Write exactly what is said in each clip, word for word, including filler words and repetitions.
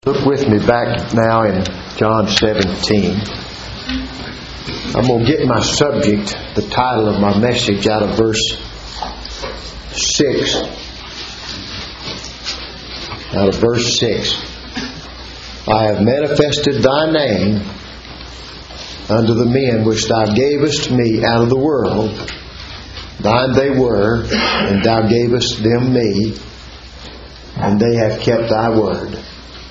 Look with me back now in John seventeen. I'm going to get my subject, the title of my message, out of verse six. Out of verse six. I have manifested thy name unto the men which thou gavest me out of the world. Thine they were, and thou gavest them me, and they have kept thy word.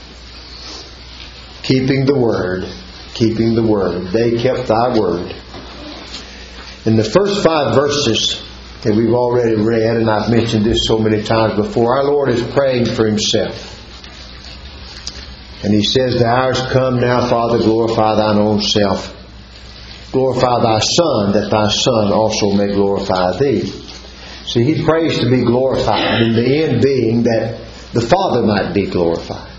Keeping the word, keeping the word. They kept thy word. In the first five verses that we've already read, and I've mentioned this so many times before, our Lord is praying for Himself. And He says, the hour's come now, Father, glorify thine own self. Glorify thy Son, that thy Son also may glorify thee. See, He prays to be glorified, and the end being that the Father might be glorified.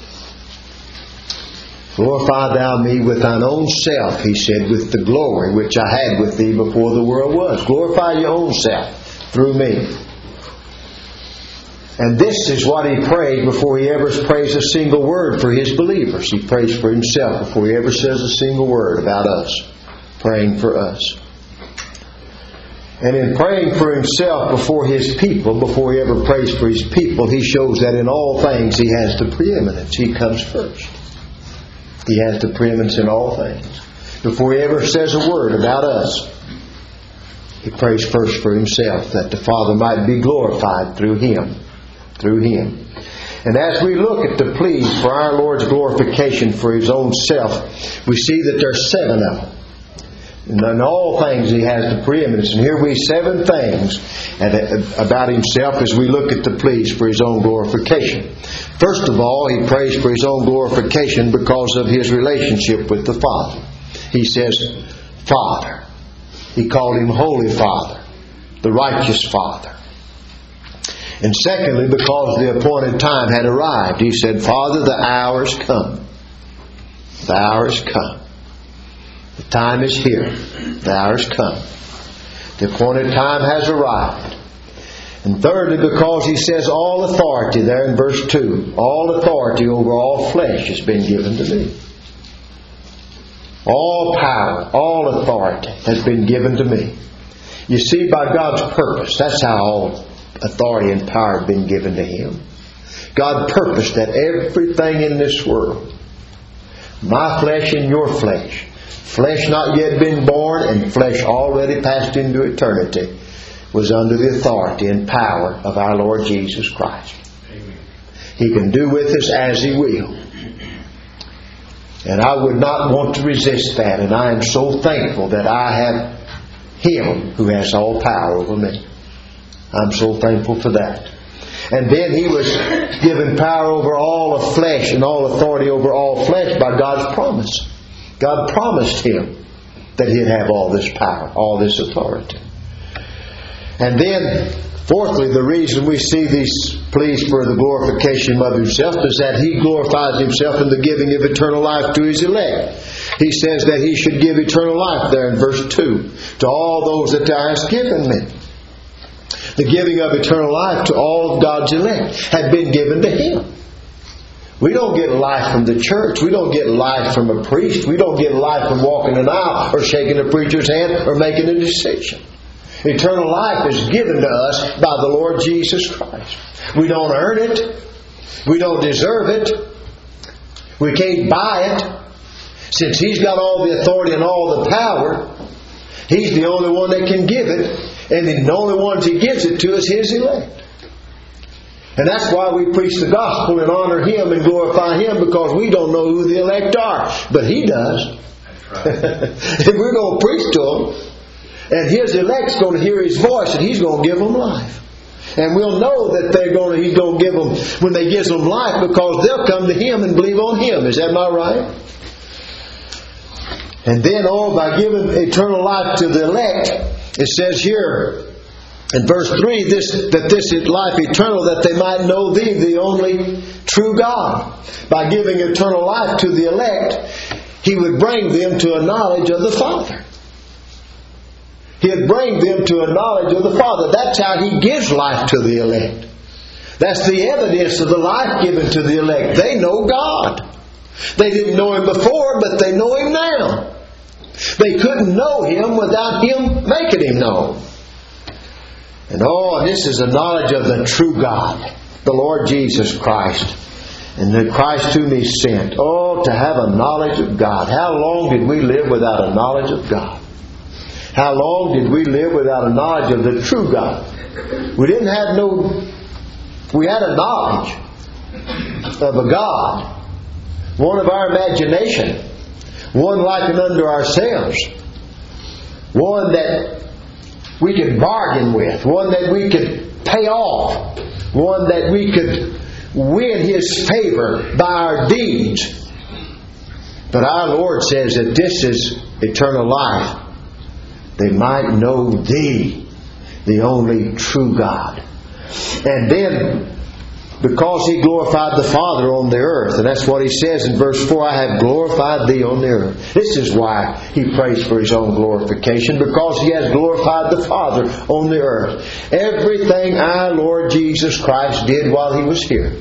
Glorify thou me with thine own self, He said, with the glory which I had with thee before the world was. Glorify your own self through me. And this is what He prayed before He ever prays a single word for His believers. He prays for Himself before He ever says a single word about us, praying for us. And in praying for Himself before His people, before He ever prays for His people, He shows that in all things He has the preeminence. He comes first. He has the preeminence in all things. Before He ever says a word about us, He prays first for Himself, that the Father might be glorified through Him. Through Him. And as we look at the pleas for our Lord's glorification for His own self, we see that there are seven of them. And in all things He has the preeminence. And here we seven things about Himself as we look at the pleas for His own glorification. First of all, He prays for His own glorification because of His relationship with the Father. He says, Father. He called Him Holy Father, the righteous Father. And secondly, because the appointed time had arrived, He said, Father, the hour is come. The hour is come. The time is here. The hour is come. The appointed time has arrived. And thirdly, because He says all authority there in verse two. All authority over all flesh has been given to me. All power, all authority has been given to me. You see, by God's purpose, that's how all authority and power have been given to Him. God purposed that everything in this world, my flesh and your flesh, flesh not yet been born and flesh already passed into eternity, was under the authority and power of our Lord Jesus Christ. Amen. He can do with us as He will. And I would not want to resist that. And I am so thankful that I have Him who has all power over me. I'm so thankful for that. And then He was given power over all of flesh and all authority over all flesh by God's promise. God promised Him that He'd have all this power, all this authority. And then, fourthly, the reason we see these pleas for the glorification of Himself is that He glorifies Himself in the giving of eternal life to His elect. He says that He should give eternal life there in verse two to all those that Thou hast given me. The giving of eternal life to all of God's elect had been given to Him. We don't get life from the church. We don't get life from a priest. We don't get life from walking an aisle or shaking a preacher's hand or making a decision. Eternal life is given to us by the Lord Jesus Christ. We don't earn it. We don't deserve it. We can't buy it. Since He's got all the authority and all the power, He's the only one that can give it. And the only ones He gives it to is His elect. And that's why we preach the gospel and honor Him and glorify Him, because we don't know who the elect are. But He does. That's right. And we're going to preach to them. And His elect's going to hear His voice, and He's going to give them life. And we'll know that they're going to, He's going to give them, when they give them life, because they'll come to Him and believe on Him. Is that not right? And then, oh, by giving eternal life to the elect, it says here in verse three, this, that this is life eternal, that they might know Thee, the only true God. By giving eternal life to the elect, He would bring them to a knowledge of the Father. He'd bring them to a knowledge of the Father. That's how He gives life to the elect. That's the evidence of the life given to the elect. They know God. They didn't know Him before, but they know Him now. They couldn't know Him without Him making Him known. And oh, this is the knowledge of the true God, the Lord Jesus Christ, and the Christ whom He sent. Oh, to have a knowledge of God. How long did we live without a knowledge of God? How long did we live without a knowledge of the true God? We didn't have no... We had a knowledge of a God, one of our imagination, one likened unto ourselves, one that we could bargain with, one that we could pay off, one that we could win His favor by our deeds. But our Lord says that this is eternal life. They might know Thee, the only true God. And then, because He glorified the Father on the earth, and that's what He says in verse four, I have glorified Thee on the earth. This is why He prays for His own glorification, because He has glorified the Father on the earth. Everything our Lord Jesus Christ did while He was here,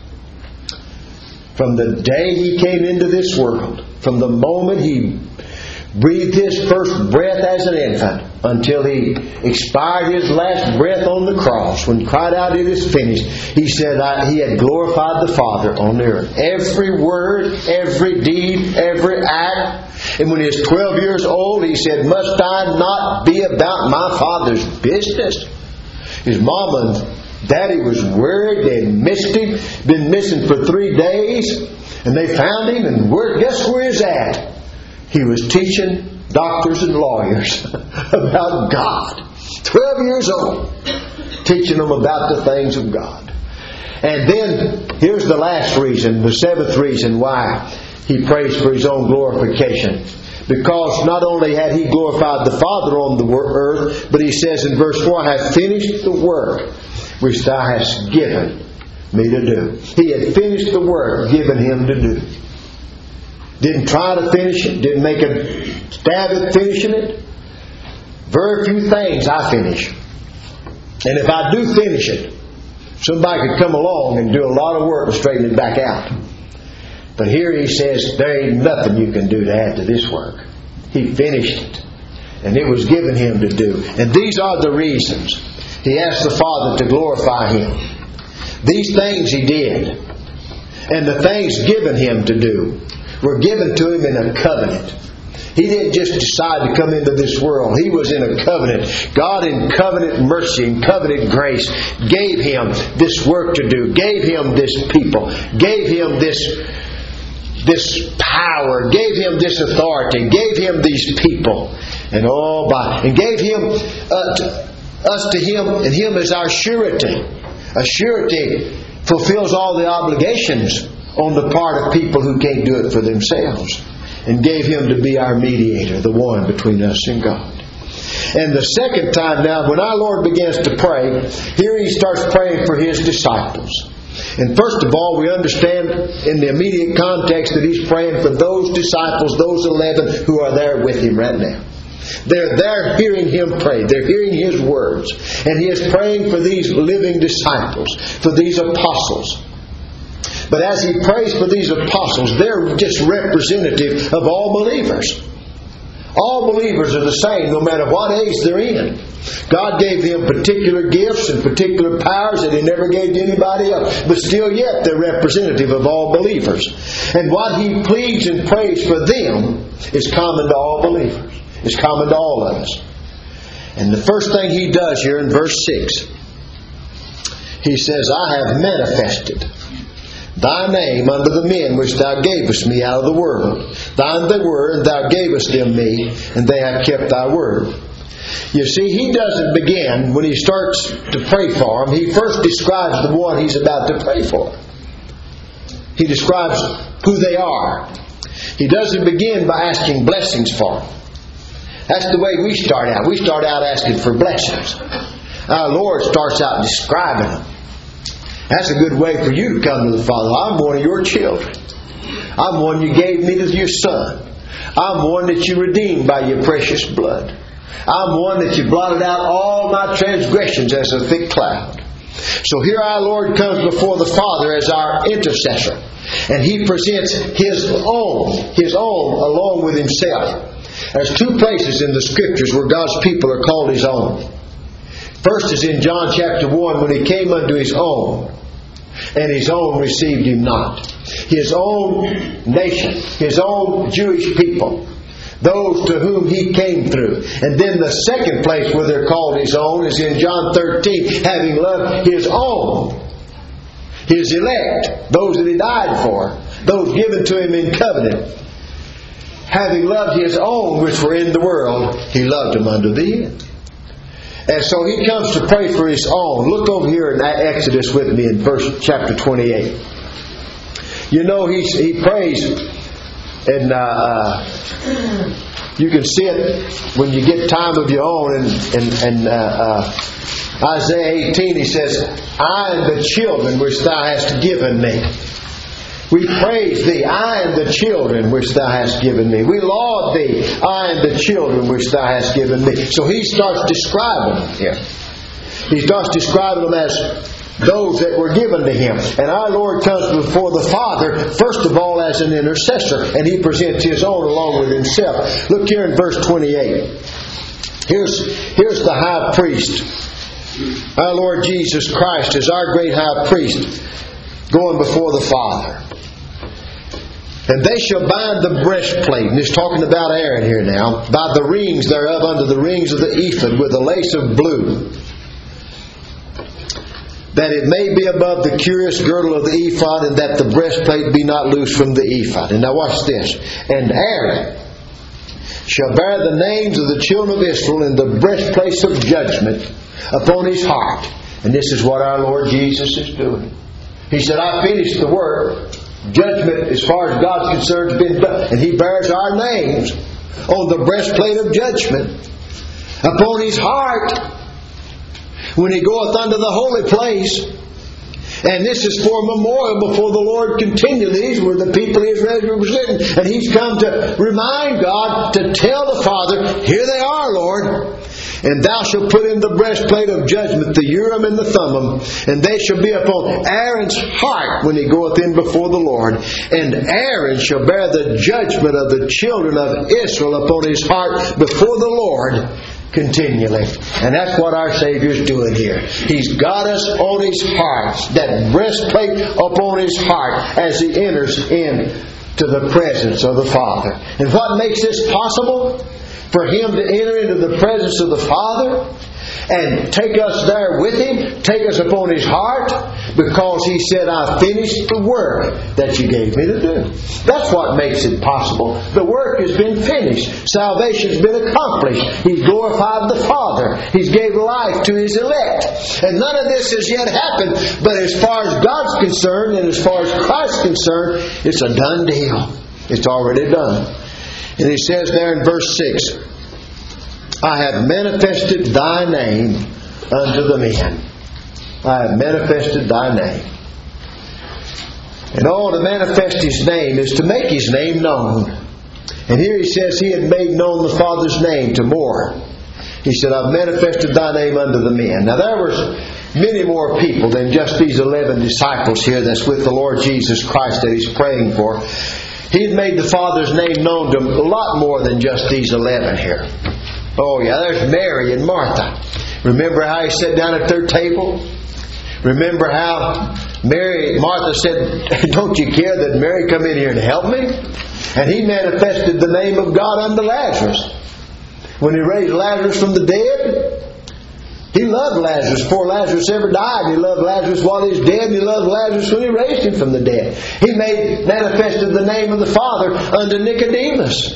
from the day He came into this world, from the moment He breathed His first breath as an infant until He expired His last breath on the cross, when He cried out, it is finished, He said I, He had glorified the Father on the earth. Every word, every deed, every act. And when He was twelve years old, He said, must I not be about my Father's business? His mama and daddy was worried. They missed Him. Been missing for three days. And they found Him, and where, guess where He's at? He was teaching doctors and lawyers about God. Twelve years old. Teaching them about the things of God. And then, here's the last reason, the seventh reason why He prays for His own glorification. Because not only had He glorified the Father on the earth, but He says in verse four, I have finished the work which Thou hast given me to do. He had finished the work given Him to do. Didn't try to finish it. Didn't make a stab at finishing it. Very few things I finish. And if I do finish it, somebody could come along and do a lot of work to straighten it back out. But here He says, there ain't nothing you can do to add to this work. He finished it. And it was given Him to do. And these are the reasons He asked the Father to glorify Him. These things He did. And the things given Him to do were given to Him in a covenant. He didn't just decide to come into this world. He was in a covenant. God in covenant mercy and covenant grace gave Him this work to do. Gave Him this people. Gave Him this, this power. Gave Him this authority. Gave Him these people. And all by and gave Him uh, to, us to Him, and Him as our surety. A surety fulfills all the obligations on the part of people who can't do it for themselves, and gave Him to be our mediator, the one between us and God. And the second time now, when our Lord begins to pray, here He starts praying for His disciples. And first of all, we understand in the immediate context that He's praying for those disciples, those eleven who are there with Him right now. They're there hearing Him pray. They're hearing His words. And He is praying for these living disciples, for these apostles. But as He prays for these apostles, they're just representative of all believers. All believers are the same, no matter what age they're in. God gave them particular gifts and particular powers that He never gave to anybody else. But still yet, they're representative of all believers. And what He pleads and prays for them is common to all believers. It's common to all of us. And the first thing He does here in verse six, He says, I have manifested Thy name unto the men which Thou gavest me out of the world. Thine they were, and Thou gavest them me, and they have kept Thy word. You see, He doesn't begin, when He starts to pray for them, He first describes the one He's about to pray for. He describes who they are. He doesn't begin by asking blessings for them. That's the way we start out. We start out asking for blessings. Our Lord starts out describing them. That's a good way for you to come to the Father. I'm one of your children. I'm one you gave me to your Son. I'm one that you redeemed by your precious blood. I'm one that you blotted out all my transgressions as a thick cloud. So here our Lord comes before the Father as our intercessor. And He presents His own, His own along with Himself. There's two places in the Scriptures where God's people are called His own. First is in John chapter one, when He came unto His own, and His own received Him not. His own nation, His own Jewish people, those to whom He came through. And then the second place where they're called His own is in John thirteen, having loved His own, His elect, those that He died for, those given to Him in covenant. Having loved His own which were in the world, He loved them unto the end. And so He comes to pray for His own. Look over here in Exodus with me in verse chapter twenty-eight. You know, He, he prays, and uh, uh, you can see it when you get time of your own. And, and, and uh, uh, Isaiah eighteen, He says, I and the children which Thou hast given me. We praise Thee, I and the children which Thou hast given me. We laud Thee, I and the children which Thou hast given me. So He starts describing them here. He starts describing them as those that were given to Him. And our Lord comes before the Father, first of all, as an intercessor. And He presents His own along with Himself. Look here in verse twenty-eight. Here's, here's the high priest. Our Lord Jesus Christ is our great high priest going before the Father. And they shall bind the breastplate, and it's talking about Aaron here now, by the rings thereof under the rings of the ephod with a lace of blue, that it may be above the curious girdle of the ephod, and that the breastplate be not loose from the ephod. And now watch this. And Aaron shall bear the names of the children of Israel in the breastplate of judgment upon his heart. And this is what our Lord Jesus is doing. He said, I finished the work. Judgment, as far as God's concerned, has been done. And He bears our names on the breastplate of judgment upon His heart when He goeth unto the holy place. And this is for memorial before the Lord continually. These were the people He is representing. And He's come to remind God, to tell the Father, here they are, Lord. And Thou shalt put in the breastplate of judgment, the Urim and the Thummim, and they shall be upon Aaron's heart when he goeth in before the Lord. And Aaron shall bear the judgment of the children of Israel upon his heart before the Lord continually. And that's what our Savior's doing here. He's got us on His heart, that breastplate upon His heart as He enters in to the presence of the Father. And what makes this possible? For Him to enter into the presence of the Father and take us there with Him, take us upon His heart, because He said, I finished the work that You gave me to do. That's what makes it possible. The work has been finished. Salvation's been accomplished. He's glorified the Father. He's gave life to His elect. And none of this has yet happened, but as far as God's concerned and as far as Christ's concerned, it's a done deal. It's already done. And He says there in verse six, I have manifested Thy name unto the men. I have manifested Thy name. And all to manifest His name is to make His name known. And here He says He had made known the Father's name to more. He said, I've manifested Thy name unto the men. Now there was many more people than just these eleven disciples here that's with the Lord Jesus Christ that He's praying for. He had made the Father's name known to a lot more than just these eleven here. Oh yeah, there's Mary and Martha. Remember how He sat down at their table? Remember how Mary, Martha said, don't you care that Mary come in here and help me? And He manifested the name of God unto Lazarus. When He raised Lazarus from the dead, He loved Lazarus before Lazarus ever died. He loved Lazarus while He was dead, and He loved Lazarus when He raised him from the dead. He made manifested the name of the Father unto Nicodemus,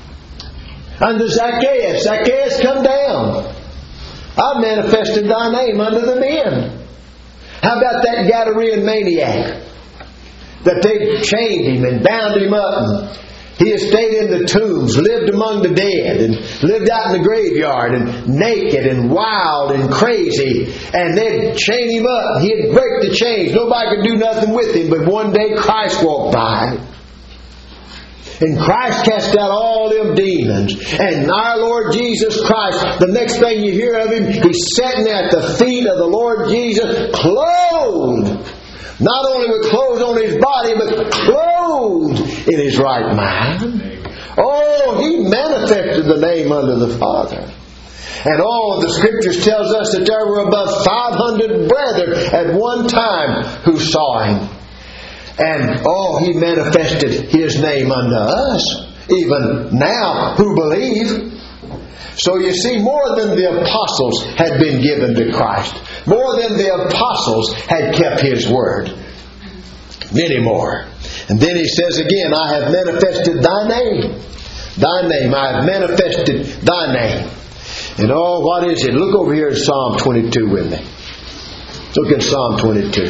unto Zacchaeus. Zacchaeus, come down. I've manifested Thy name unto the men. How about that Gadarene maniac that they chained him and bound him up, and he had stayed in the tombs, lived among the dead, and lived out in the graveyard, and naked and wild and crazy. And they'd chain him up. He'd break the chains. Nobody could do nothing with him. But one day Christ walked by. And Christ cast out all them demons. And our Lord Jesus Christ, the next thing you hear of Him, He's sitting at the feet of the Lord Jesus, clothed. Not only with clothes on His body, but clothed in His right mind. Oh, He manifested the name unto the Father. And all the Scriptures tells us that there were above five hundred brethren at one time who saw Him. And oh, He manifested His name unto us, even now who believe. So you see, more than the apostles had been given to Christ. More than the apostles had kept His word. Many more. And then He says again, I have manifested Thy name. Thy name. I have manifested Thy name. And oh, what is it? Look over here in Psalm twenty-two with me. Look at Psalm twenty-two.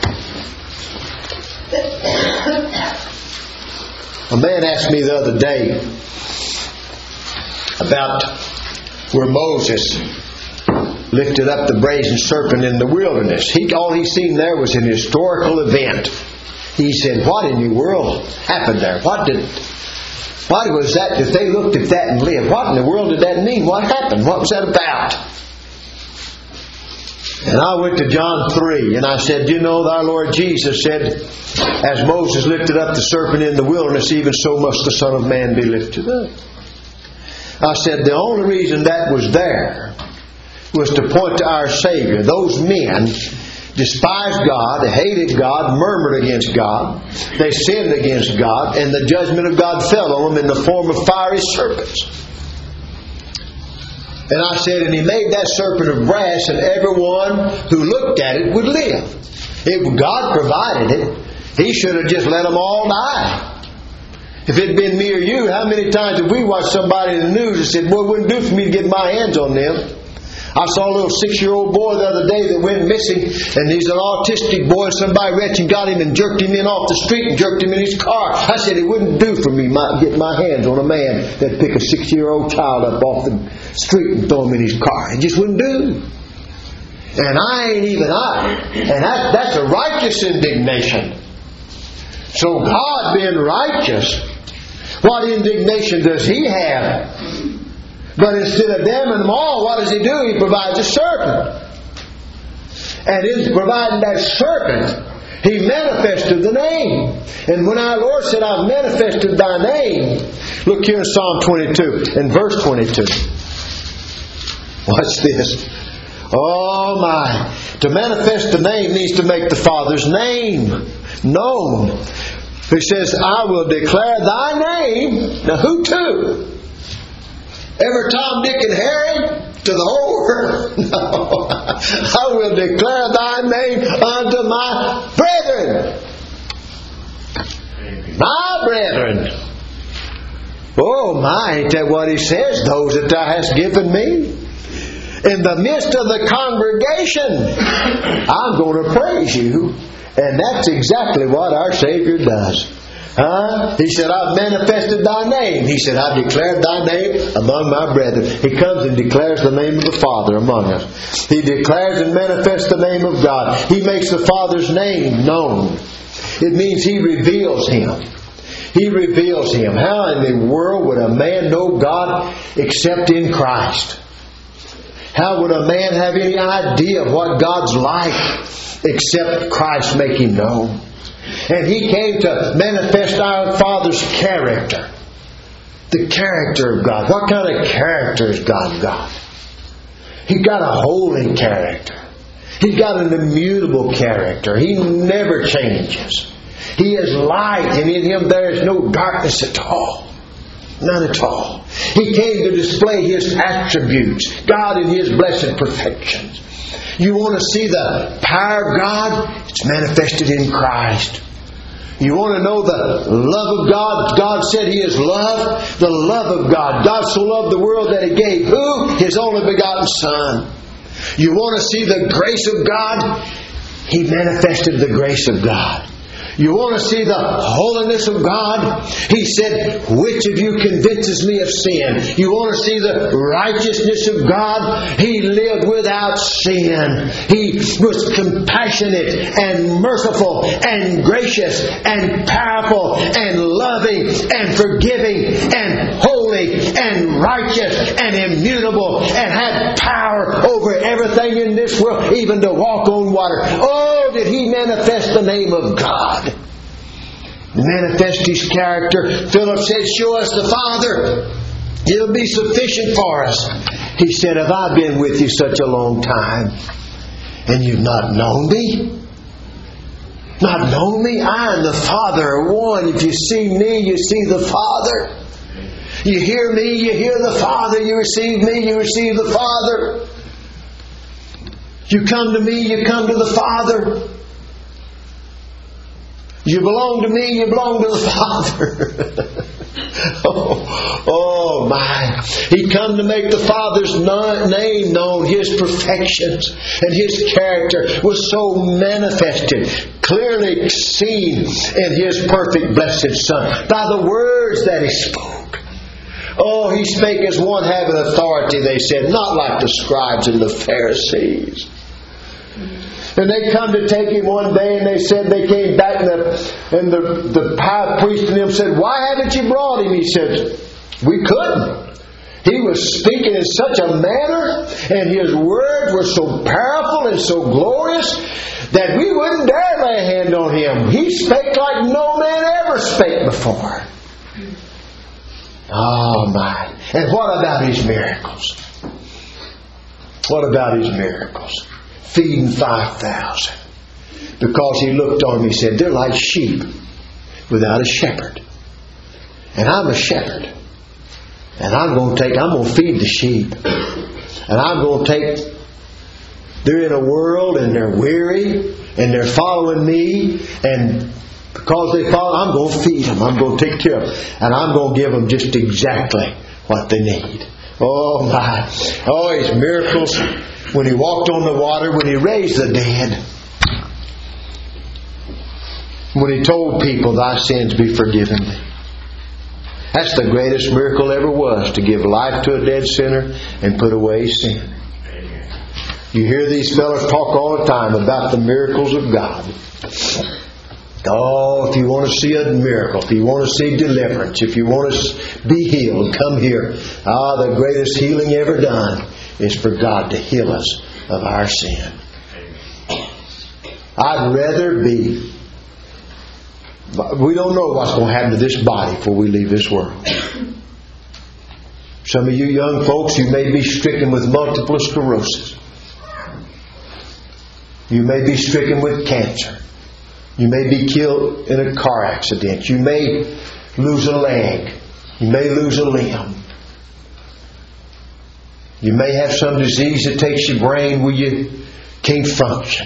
A man asked me the other day about where Moses lifted up the brazen serpent in the wilderness. He, all he seen there was an historical event. He said, what in the world happened there? What did... What was that? If they looked at that and lived, what in the world did that mean? What happened? What was that about? And I went to John three and I said, you know, our Lord Jesus said, as Moses lifted up the serpent in the wilderness, even so must the Son of Man be lifted up. I said, the only reason that was there was to point to our Savior. Those men despised God, hated God, murmured against God. They sinned against God, and the judgment of God fell on them in the form of fiery serpents. And I said, and He made that serpent of brass, and everyone who looked at it would live. If God provided it, He should have just let them all die. If it had been me or you, how many times have we watched somebody in the news and said, boy, it wouldn't do for me to get my hands on them? I saw a little six-year-old boy the other day that went missing, and he's an autistic boy. Somebody reached and got him and jerked him in off the street and jerked him in his car. I said it wouldn't do for me to get my hands on a man that'd pick a six-year-old child up off the street and throw him in his car. It just wouldn't do. And I ain't even I. And that, that's a righteous indignation. So God being righteous, what indignation does He have? But instead of damning them all, what does He do? He provides a serpent. And in providing that serpent, He manifested the name. And when our Lord said, I've manifested Thy name, look here in Psalm twenty-two, in verse twenty-two. Watch this. Oh my. To manifest the name means to make the Father's name known. He says, I will declare Thy name. Now who to? Ever Tom, Dick, and Harry? To the whole world? No. I will declare Thy name unto my brethren. My brethren. Oh my, ain't that what He says? Those that Thou hast given me. In the midst of the congregation, I'm going to praise You. And that's exactly what our Savior does. Huh? He said, I've manifested Thy name. He said, I've declared Thy name among my brethren. He comes and declares the name of the Father among us. He declares and manifests the name of God. He makes the Father's name known. It means He reveals Him. He reveals Him. How in the world would a man know God except in Christ? How would a man have any idea of what God's like except Christ make Him known? And He came to manifest our Father's character. The character of God. What kind of character has God got? He's got a holy character. He's got an immutable character. He never changes. He is light, and in Him there is no darkness at all. None at all. He came to display His attributes. God in His blessed perfections. You want to see the power of God? It's manifested in Christ. You want to know the love of God? God said He is love. The love of God. God so loved the world that He gave who? His only begotten Son. You want to see the grace of God? He manifested the grace of God. You want to see the holiness of God? He said, which of you convinces me of sin? You want to see the righteousness of God? He lived without sin. He was compassionate and merciful and gracious and powerful and loving and forgiving and holy and righteous and immutable and had power over everything in this world, even to walk on water. Oh, did He manifest the name of God. Manifest His character. Philip said, show us the Father. It'll be sufficient for us. He said, have I been with you such a long time and you've not known me? Not known me? I and the Father are one. If you see me, you see the Father. You hear me, you hear the Father. You receive me, you receive the Father. You come to me, you come to the Father. You belong to me, you belong to the Father. oh, oh my. He come to make the Father's name known. His perfections and His character was so manifested, clearly seen in His perfect blessed Son by the words that He spoke. Oh, He spake as one having authority, they said, not like the scribes and the Pharisees. And they come to take Him one day, and they said, they came back, and the, and the, the high priest and them said, why haven't you brought Him? He said, we couldn't. He was speaking in such a manner, and His words were so powerful and so glorious, that we wouldn't dare lay a hand on Him. He spake like no man ever spake before. Oh my. And what about His miracles? What about His miracles? Feeding five thousand. Because He looked on them, He said, they're like sheep without a shepherd. And I'm a shepherd. And I'm going to take, I'm going to feed the sheep. And I'm going to take, they're in a world and they're weary and they're following me. And because they follow, I'm going to feed them. I'm going to take care of them. And I'm going to give them just exactly what they need. Oh my. Oh, His miracles. When He walked on the water, when He raised the dead, when He told people, thy sins be forgiven thee. That's the greatest miracle ever was, to give life to a dead sinner and put away sin. You hear these fellas talk all the time about the miracles of God. Oh, if you want to see a miracle, if you want to see deliverance, if you want to be healed, come here. Ah, the greatest healing ever done is for God to heal us of our sin. I'd rather be... We don't know what's going to happen to this body before we leave this world. Some of you young folks, you may be stricken with multiple sclerosis. You may be stricken with cancer. You may be killed in a car accident. You may lose a leg. You may lose a limb. You may have some disease that takes your brain where you can't function.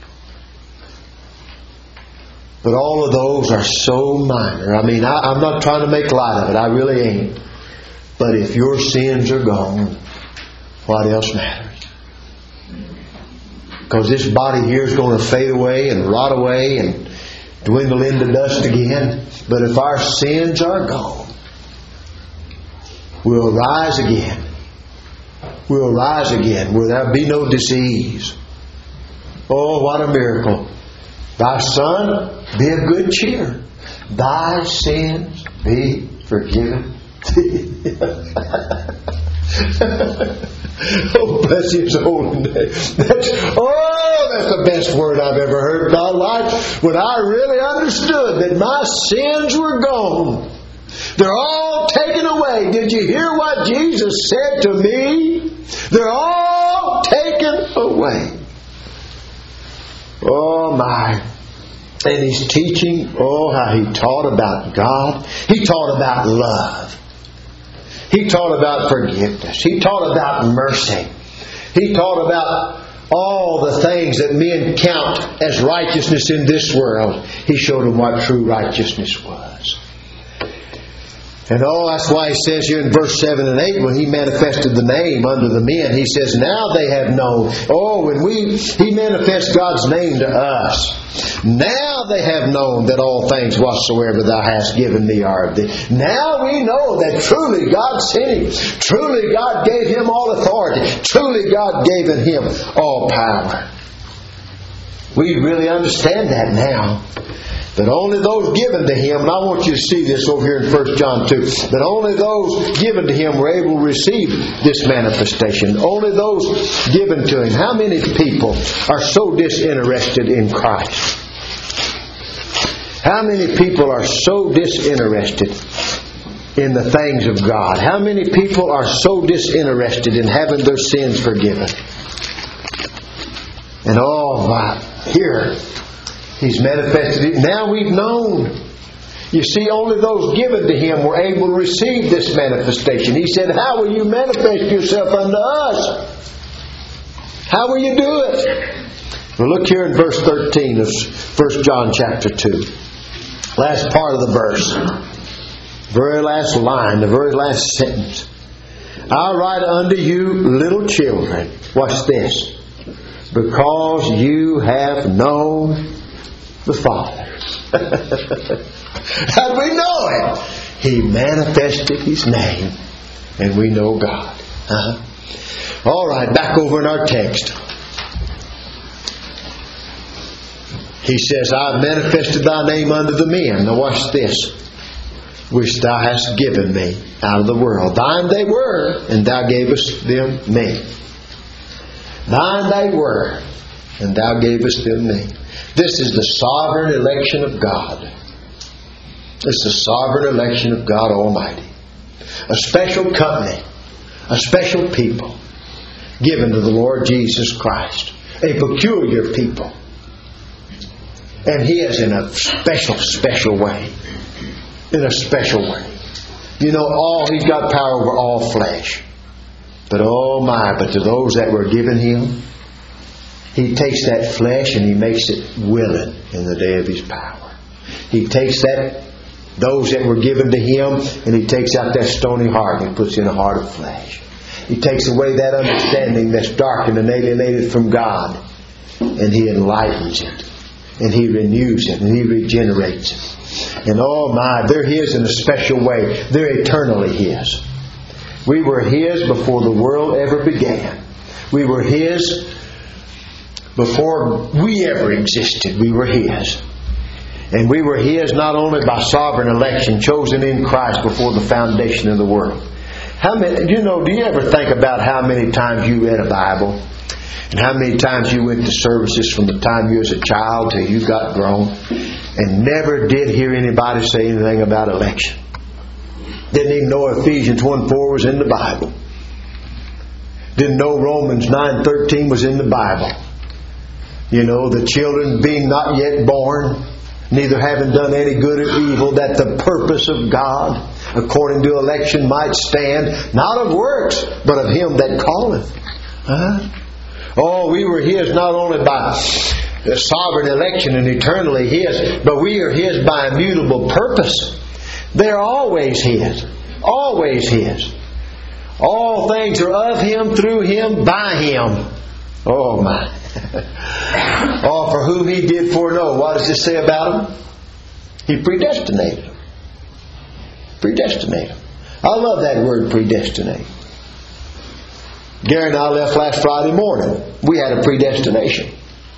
But all of those are so minor. I mean, I, I'm not trying to make light of it. I really ain't. But if your sins are gone, what else matters? Because this body here is going to fade away and rot away and dwindle into dust again. But if our sins are gone, we'll rise again. We'll rise again where there be no disease. Oh, what a miracle. Thy Son, be of good cheer. Thy sins be forgiven thee. Oh, bless His holy name. That's, oh, that's the best word I've ever heard in my life. When I really understood that my sins were gone. They're all taken away. Did you hear what Jesus said to me? They're all taken away. Oh my. And His teaching, oh how He taught about God. He taught about love. He taught about forgiveness. He taught about mercy. He taught about all the things that men count as righteousness in this world. He showed them what true righteousness was. And oh, that's why He says here in verse seven and eight, when He manifested the name unto the men, He says, now they have known. Oh, when we He manifests God's name to us, now they have known that all things whatsoever Thou hast given me are of Thee. Now we know that truly God sent Him. Truly God gave Him all authority. Truly God gave Him all power. We really understand that now. But only those given to Him, and I want you to see this over here in First John two, that only those given to Him were able to receive this manifestation. Only those given to Him. How many people are so disinterested in Christ? How many people are so disinterested in the things of God? How many people are so disinterested in having their sins forgiven? And oh my, here, He's manifested it. Now we've known. You see, only those given to Him were able to receive this manifestation. He said, how will you manifest yourself unto us? How will you do it? Well, look here in verse thirteen of First John chapter two. Last part of the verse. Very last line, the very last sentence. I write unto you, little children. Watch this. Because you have known the Father. How do we know Him? He manifested His name, and we know God. Uh-huh. All right, back over in our text. He says, I have manifested thy name unto the men. Now watch this. Which thou hast given me out of the world. Thine they were, and thou gavest them me. Thine they were, and thou gavest them me. This is the sovereign election of God. It's the sovereign election of God Almighty. A special company, a special people given to the Lord Jesus Christ. A peculiar people. And He is in a special, special way. In a special way. You know, all He's got power over all flesh. But oh my, but to those that were given Him, He takes that flesh and He makes it willing in the day of His power. He takes that, those that were given to Him, and He takes out that stony heart and He puts in a heart of flesh. He takes away that understanding that's darkened and alienated from God, and He enlightens it. And He renews it, and He regenerates it. And oh my, they're His in a special way. They're eternally His. We were His before the world ever began. We were His before we ever existed. We were His. And we were His not only by sovereign election, chosen in Christ before the foundation of the world. How many, you know, do you ever think about how many times you read a Bible? And how many times you went to services from the time you was a child till you got grown and never did hear anybody say anything about election? Didn't even know Ephesians one four was in the Bible. Didn't know Romans nine thirteen was in the Bible. You know, the children being not yet born, neither having done any good or evil, that the purpose of God according to election might stand, not of works, but of Him that calleth. Huh? Oh, we were His not only by the sovereign election and eternally His, but we are His by immutable purpose. They're always His. Always His. All things are of Him, through Him, by Him. Oh my. Oh, for whom He did foreknow. What does this say about Him? He predestinated them. Predestinate them. I love that word, predestinate. Gary and I left last Friday morning. We had a predestination.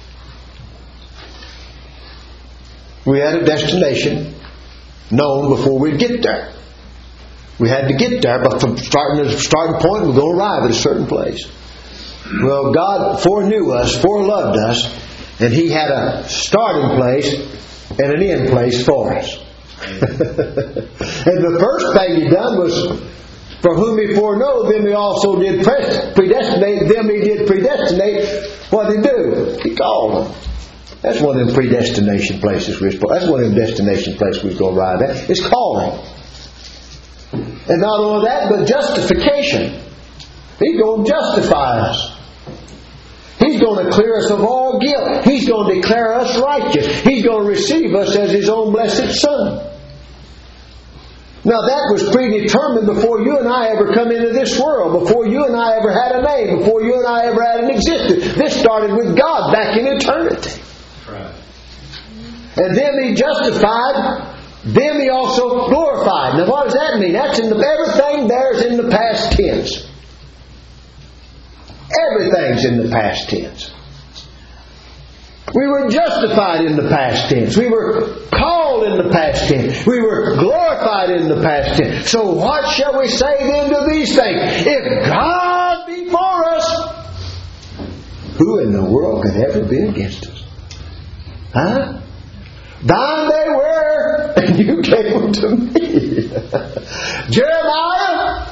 We had a destination known before we'd get there. We had to get there, but from starting at a starting point, we're going to arrive at a certain place. Well, God foreknew us, foreloved us, and He had a starting place and an end place for us. And the first thing He done was, for whom He foreknow, them He also did predestinate. Them He did predestinate. What did He do? He called them. That's one of them predestination places we're supposed. That's one of them destination places we're going to arrive at. It's calling. And not only that, but justification. He's going to justify us. He's going to clear us of all guilt. He's going to declare us righteous. He's going to receive us as His own blessed Son. Now that was predetermined before you and I ever come into this world, before you and I ever had a name, before you and I ever had an existence. This started with God back in eternity. Right. And then He justified, then He also glorified. Now what does that mean? That's in the, everything there's in the past tense. Everything's in the past tense. We were justified in the past tense. We were called in the past tense. We were glorified in the past tense. So what shall we say then to these things? If God be for us, who in the world could ever be against us? Huh? Thine they were, and you gave them to me. Jeremiah.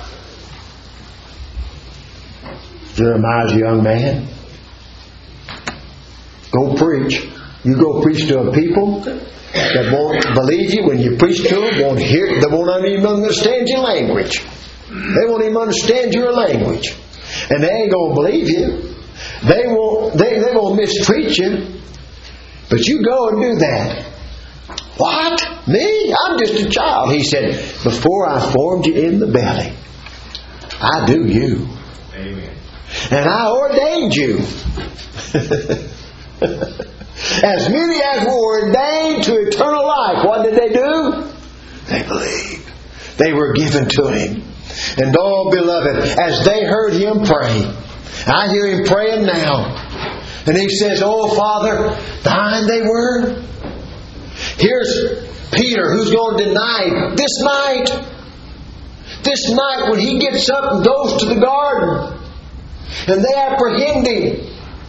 Jeremiah's a young man. Go preach. You go preach to a people that won't believe you. When you preach to them, won't hear, they won't even understand your language. They won't even understand your language. And they ain't going to believe you. They won't, they, they won't mistreat you. But you go and do that. What? Me? I'm just a child. He said, before I formed you in the belly, I do you. Amen. And I ordained you. As many as were ordained to eternal life, what did they do? They believed. They were given to Him. And oh, beloved, as they heard Him pray, I hear Him praying now. And He says, oh, Father, thine they were. Here's Peter, who's going to deny Him this night. This night when he gets up and goes to the garden. And they apprehend Him.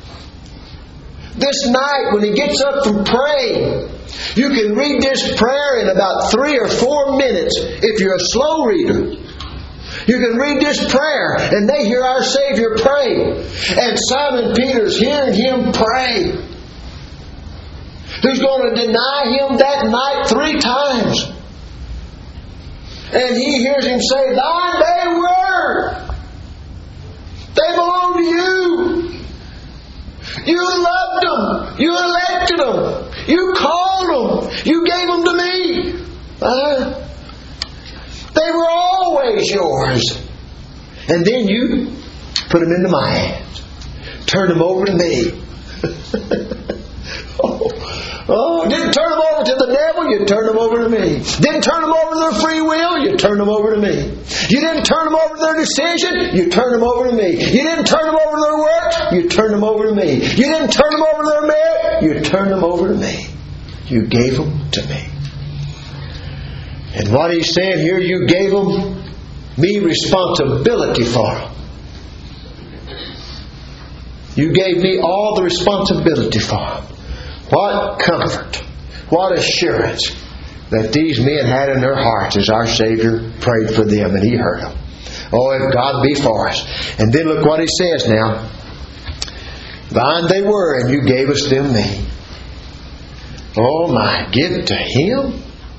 This night when he gets up from praying, you can read this prayer in about three or four minutes if you're a slow reader. You can read this prayer and they hear our Savior pray. And Simon Peter's hearing Him pray. Who's going to deny Him that night three times. And he hears Him say, thine they were. They belong to you. You loved them. You elected them. You called them. You gave them to me. Uh, they were always yours. And then you put them into my hands. Turn them over to me. oh, oh, didn't turn them over to the devil. You turn them over to me. Didn't turn them over to their free will. You turn them over to me. You didn't turn them over to their decision. You turn them over to me. You didn't turn them over to their works. You turn them over to me. You didn't turn them over to their merit. You turn them over to me. You gave them to me. And what He's saying here, you gave them me responsibility for them. You gave me all the responsibility for them. What comfort, what assurance that these men had in their hearts as our Savior prayed for them and He heard them. Oh, if God be for us. And then look what He says now. Thine they were, and you gave us them me. Oh my, give to Him?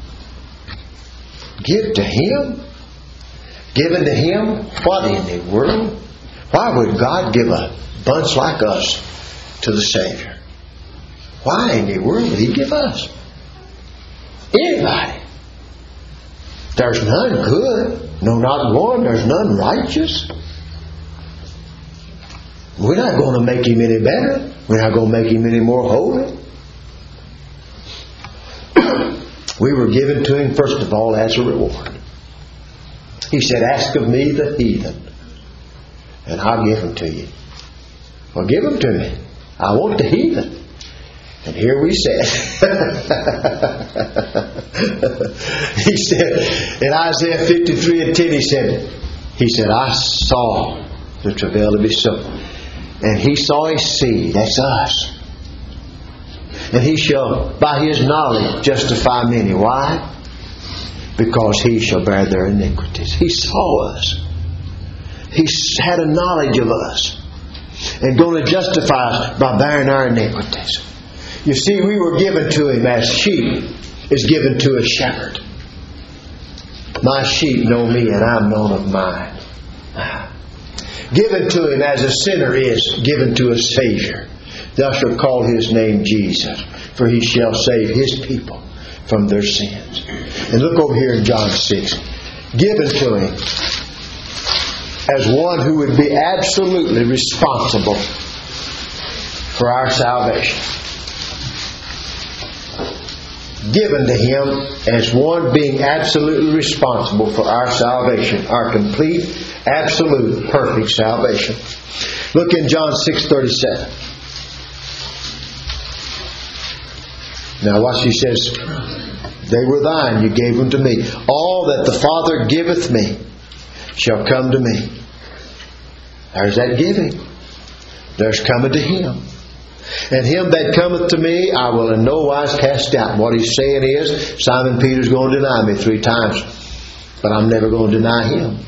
Give to Him? Given to Him? What in the world? Why would God give a bunch like us to the Savior? Why in the world would He give us? Anybody. There's none good. No, not one. There's none righteous. We're not going to make Him any better. We're not going to make Him any more holy. We were given to Him, first of all, as a reward. He said, ask of me the heathen, and I'll give them to you. Well, give them to me. I want the heathen. And here we said, He said, in Isaiah fifty-three and ten, He said, He said, I saw the travail of His soul. And He saw His seed. That's us. And He shall, by His knowledge, justify many. Why? Because He shall bear their iniquities. He saw us. He had a knowledge of us. And going to justify us by bearing our iniquities. You see, we were given to Him as sheep is given to a shepherd. My sheep know me and I'm known of mine. Given to Him as a sinner is given to a Savior. Thou shalt call His name Jesus, for He shall save His people from their sins. And look over here in John six. Given to Him as one who would be absolutely responsible for our salvation. Given to Him as one being absolutely responsible for our salvation, our complete, absolute, perfect salvation. Look in John six thirty-seven. Now watch, he says, they were thine, you gave them to me. All that the Father giveth me shall come to me. There's that giving. There's coming to Him. And him that cometh to me, I will in no wise cast out. And what he's saying is, Simon Peter's going to deny me three times, but I'm never going to deny Him.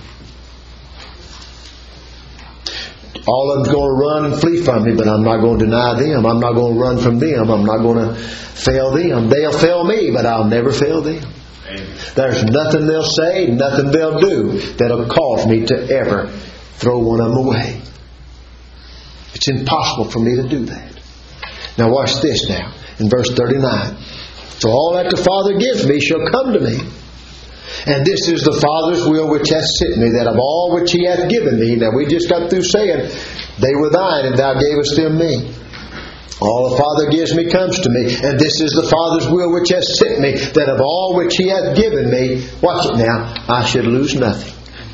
All of them's going to run and flee from me, but I'm not going to deny them. I'm not going to run from them. I'm not going to fail them. They'll fail me, but I'll never fail them. Amen. There's nothing they'll say, nothing they'll do that'll cause me to ever throw one of them away. It's impossible for me to do that. Now watch this now, in verse thirty-nine. So all that the Father gives me shall come to me. And this is the Father's will which hath sent me, that of all which He hath given me. Now we just got through saying, they were thine, and Thou gavest them me. All the Father gives me comes to me. And this is the Father's will which hath sent me, that of all which He hath given me, watch it now, I should lose nothing.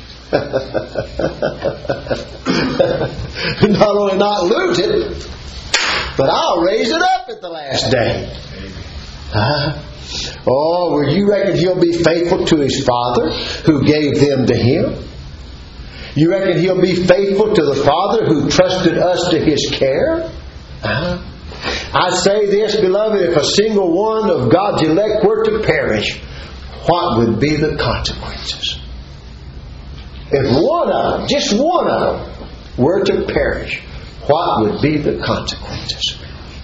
Not only not lose it, but I'll raise it up at the last day. Huh? Oh, well, you reckon He'll be faithful to His Father who gave them to Him? You reckon He'll be faithful to the Father who trusted us to His care? Uh-huh. I say this, beloved, if a single one of God's elect were to perish, what would be the consequences? If one of them, just one of them, were to perish, what would be the consequences?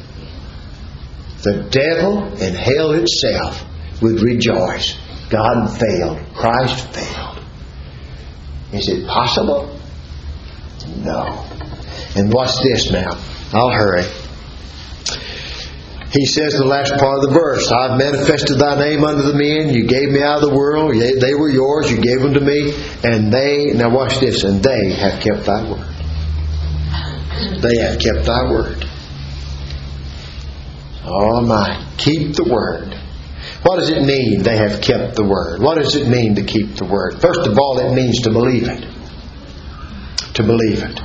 The devil and hell itself would rejoice. God failed. Christ failed. Is it possible? No. And watch this now. I'll hurry. He says in the last part of the verse, I've manifested Thy name unto the men. You gave me out of the world. They were yours. You gave them to me. And they, now watch this, and they have kept Thy word. They have kept Thy word. Oh my, keep the word. What does it mean, they have kept the word? What does it mean to keep the word? First of all, it means to believe it. To believe it.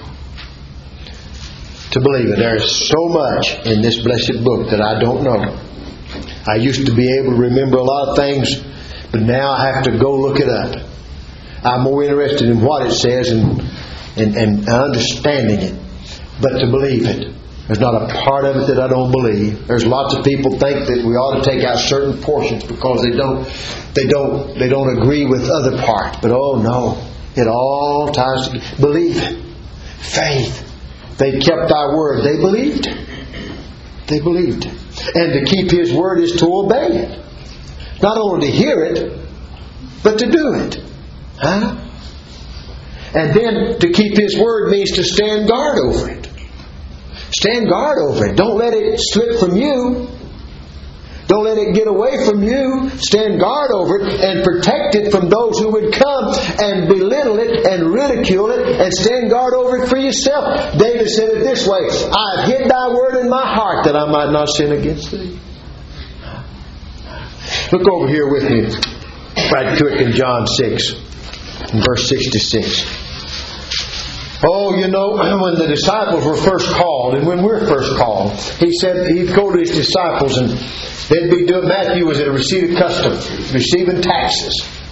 To believe it. There is so much in this blessed book that I don't know. I used to be able to remember a lot of things, but now I have to go look it up. I'm more interested in what it says and, and, and understanding it. But to believe it. There's not a part of it that I don't believe. There's lots of people think that we ought to take out certain portions because they don't, they don't, they don't agree with other parts. But oh no, it all ties together. Believe it, faith. They kept Thy word. They believed it. They believed it. And to keep His word is to obey it. Not only to hear it, but to do it. Huh? And then to keep His word means to stand guard over it. Stand guard over it. Don't let it slip from you. Don't let it get away from you. Stand guard over it and protect it from those who would come and belittle it and ridicule it, and stand guard over it for yourself. David said it this way, I have hid Thy word in my heart that I might not sin against Thee. Look over here with me right quick in John six, in verse sixty-six. Oh, you know, when the disciples were first called, and when we're first called, He said He'd go to His disciples and they'd be doing, Matthew was at a receipt of custom, receiving taxes.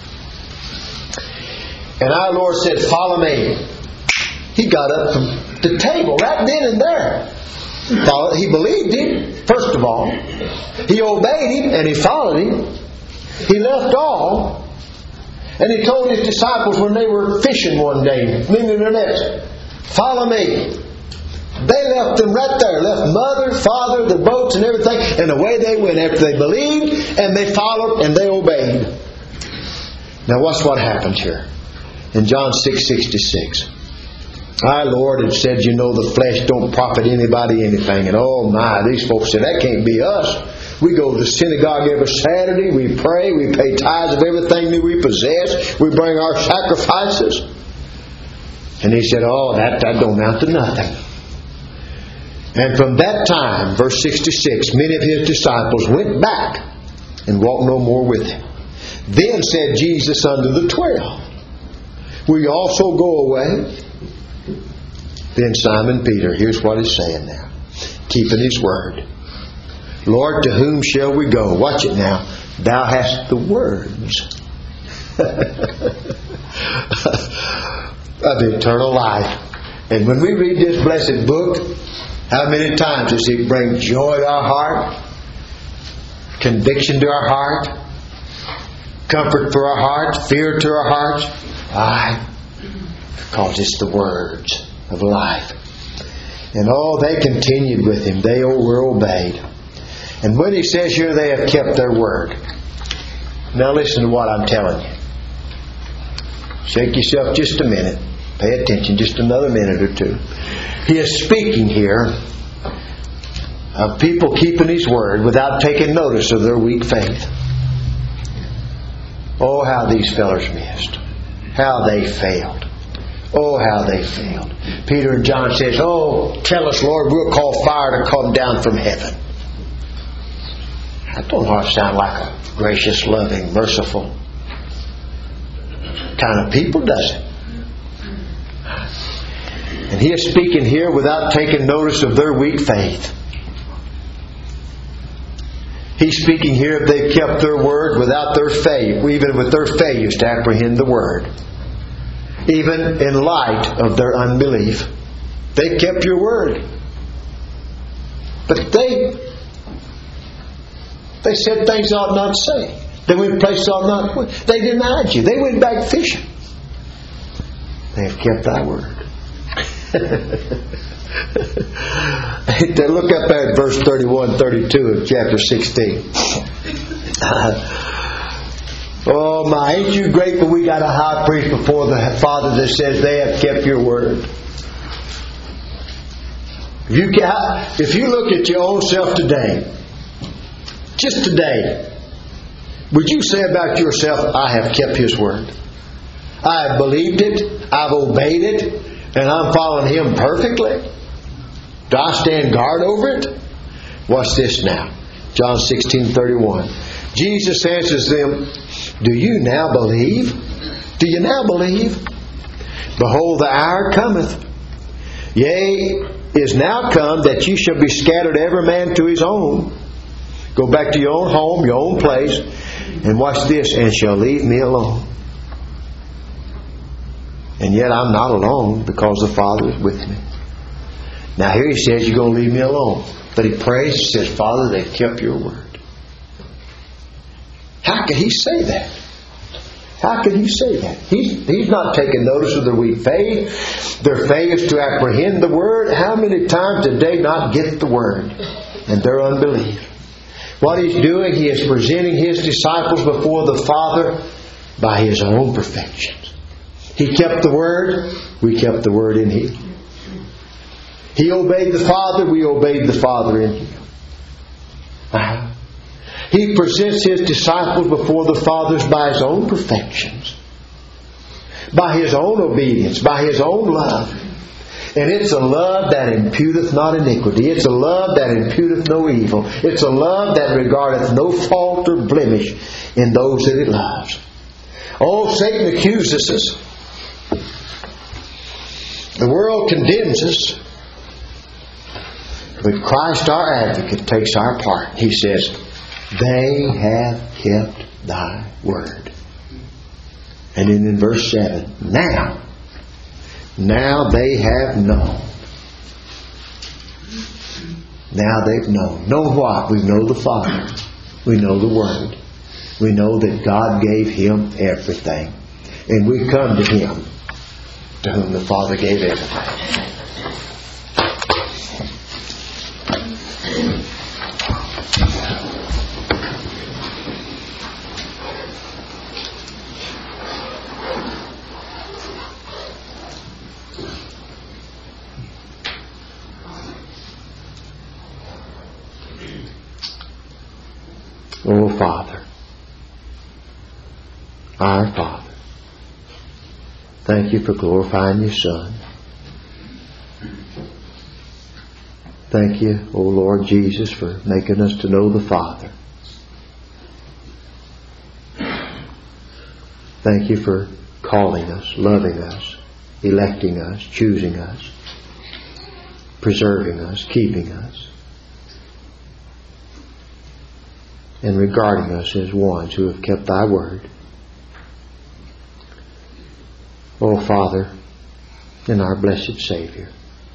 And our Lord said, follow me. He got up from the table right then and there. He believed Him, first of all. He obeyed Him and He followed Him. He left all. And He told His disciples when they were fishing one day, mending their nets, follow me. They left them right there. Left mother, father, the boats and everything. And away they went after they believed and they followed and they obeyed. Now watch what happens here. In John six sixty-six. Our Lord had said, you know, the flesh don't profit anybody anything. And oh my, these folks said, that can't be us. We go to the synagogue every Saturday. We pray. We pay tithes of everything that we possess. We bring our sacrifices. And He said, oh, that, that don't amount to nothing. And from that time, verse sixty-six, many of His disciples went back and walked no more with Him. Then said Jesus unto the twelve, will you also go away? Then Simon Peter, here's what he's saying now. Keeping his word. Lord, to whom shall we go? Watch it now. Thou hast the words of eternal life. And when we read this blessed book, how many times does it bring joy to our heart, conviction to our heart, comfort for our hearts, fear to our hearts? Why? Because it's the words of life. And oh, they continued with Him. They were obeyed. And when He says here they have kept their word. Now listen to what I'm telling you. Shake yourself just a minute. Pay attention just another minute or two. He is speaking here of people keeping His word without taking notice of their weak faith. Oh, how these fellows missed. How they failed. Oh, how they failed. Peter and John says, oh, tell us, Lord, we'll call fire to come down from heaven. That don't hardly sound like a gracious, loving, merciful kind of people, does it? And He is speaking here without taking notice of their weak faith. He's speaking here if they've kept their word without their failure, even with their failures to apprehend the word. Even in light of their unbelief. They kept your word. But they they said things they ought not to say. They went places they ought not to. They denied you. They went back fishing. They have kept thy word. Look up there at verse thirty-one, thirty-two of chapter sixteen. Oh my, ain't you grateful we got a high priest before the Father that says they have kept your word? If you, if you look at your own self today, just today, would you say about yourself, I have kept His word? I have believed it, I've obeyed it, and I'm following Him perfectly? Do I stand guard over it? Watch this now. John sixteen thirty-one. Jesus answers them, do you now believe? Do you now believe? Behold, the hour cometh. Yea, is now come that you shall be scattered every man to his own. Go back to your own home, your own place, and watch this, and shall leave me alone. And yet I'm not alone because the Father is with me. Now here He says you're going to leave me alone. But He prays, He says, Father, they've kept your word. How could He say that? How could He say that? He's, he's not taking notice of their weak faith, their failures to apprehend the word. How many times did they not get the word? And their unbelief. What He's doing, He is presenting His disciples before the Father by His own perfections. He kept the word, we kept the word in Him. He obeyed the Father, we obeyed the Father in Him. Uh-huh. He presents His disciples before the Father by His own perfections, by His own obedience, by His own love. And it's a love that imputeth not iniquity. It's a love that imputeth no evil. It's a love that regardeth no fault or blemish in those that it loves. Oh, Satan accuses us. The world condemns us. But Christ our advocate takes our part. He says, they have kept thy word. And then in verse seven, now, now they have known. Now they've known. Know what? We know the Father. We know the Word. We know that God gave Him everything. And we come to Him, to whom the Father gave everything. Oh, Father, our Father, thank You for glorifying Your Son. Thank You, O Lord Jesus, for making us to know the Father. Thank You for calling us, loving us, electing us, choosing us, preserving us, keeping us. and regarding us as ones who have kept Thy word. Oh, Father, and our blessed Savior,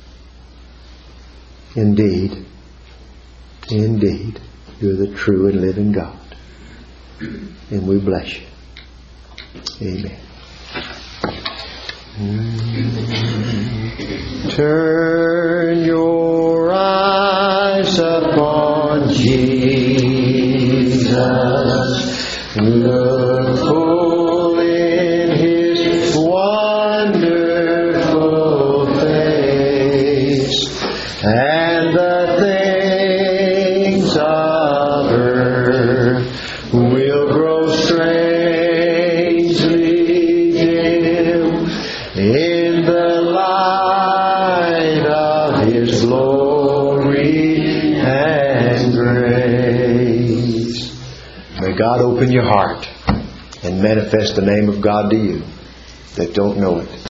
indeed, indeed, You're the true and living God. And we bless You. Amen. Turn your eyes upon Jesus. Look full in His wonderful face, and the things of earth will grow strangely dim in the light of His glory and grace. May God open your heart and manifest the name of God to you that don't know it.